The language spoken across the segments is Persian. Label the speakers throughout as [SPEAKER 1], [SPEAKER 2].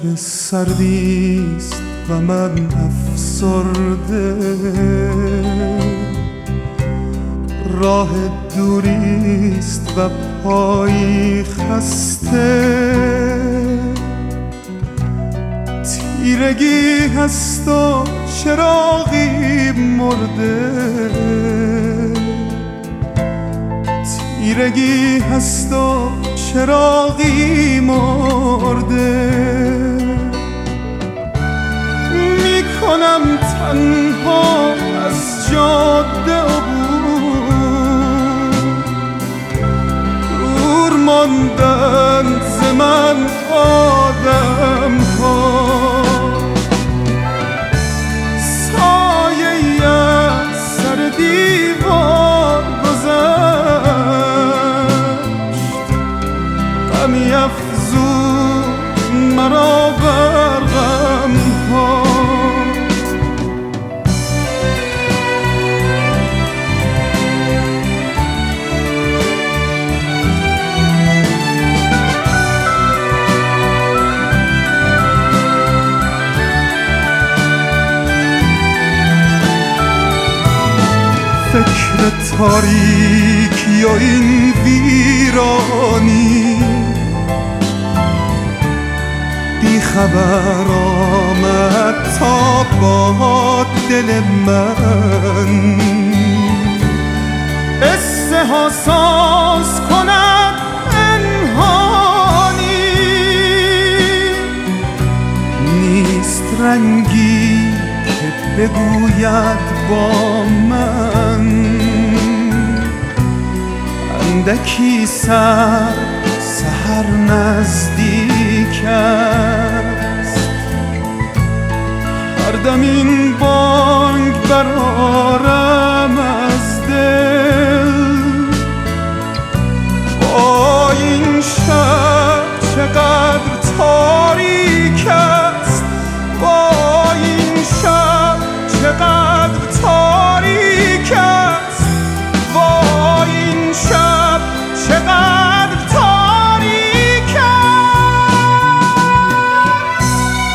[SPEAKER 1] شب سردیست و من افسرده، راه دوریست و پایی خسته، تیرگی هست و چراغی مرده، تیرگی هست و چراغی مرده. میکنم تنها از جاده عبور، دور ماندن ز من آدم ها، سایه از سر دیوار گذشت، غمی افزود مرا بر غم ها. فکر تاریکی و این ویرانی، بی خبر آمد تا با دل من، قصه ها ساز کند پنهانی. نیست رنگی که بگوید با من، اندکی سحر نزدیک است، هر دم این بانگ برآرم از دل. با این شب چقدر تاریک است، با این شب چقدر تاریک است، با این شب چقدر تاریک است.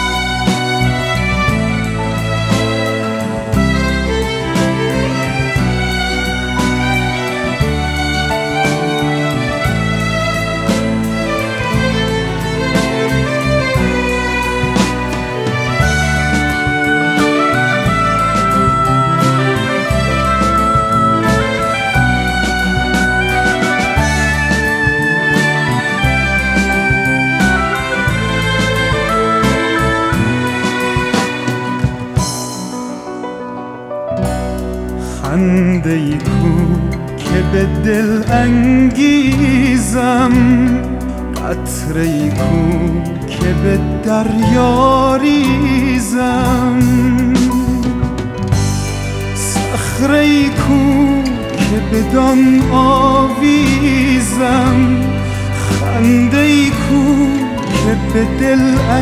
[SPEAKER 1] خنده ای کو که به دل انگیزم، قطره ای کو که به دریا ریزم، صخره ای کو که بدان آویزم، خنده ای کو که به دل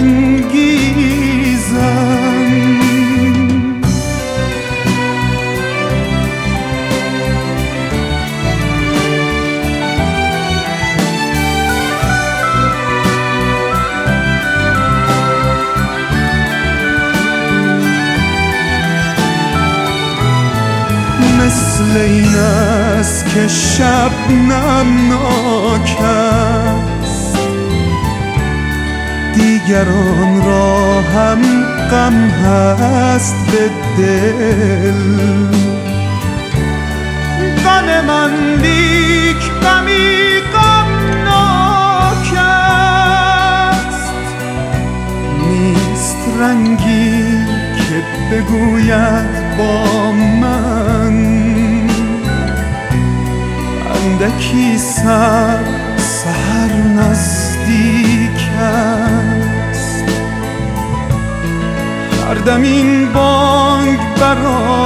[SPEAKER 1] انگیزم. مثل این است که شبنم ناک است، دیگران را هم غم هست به دل. غم من لیک غمی غمناک است، نیست رنگی که بگوید با من، اندکی سحر نزدیک است، هر دم این بانگ برآمد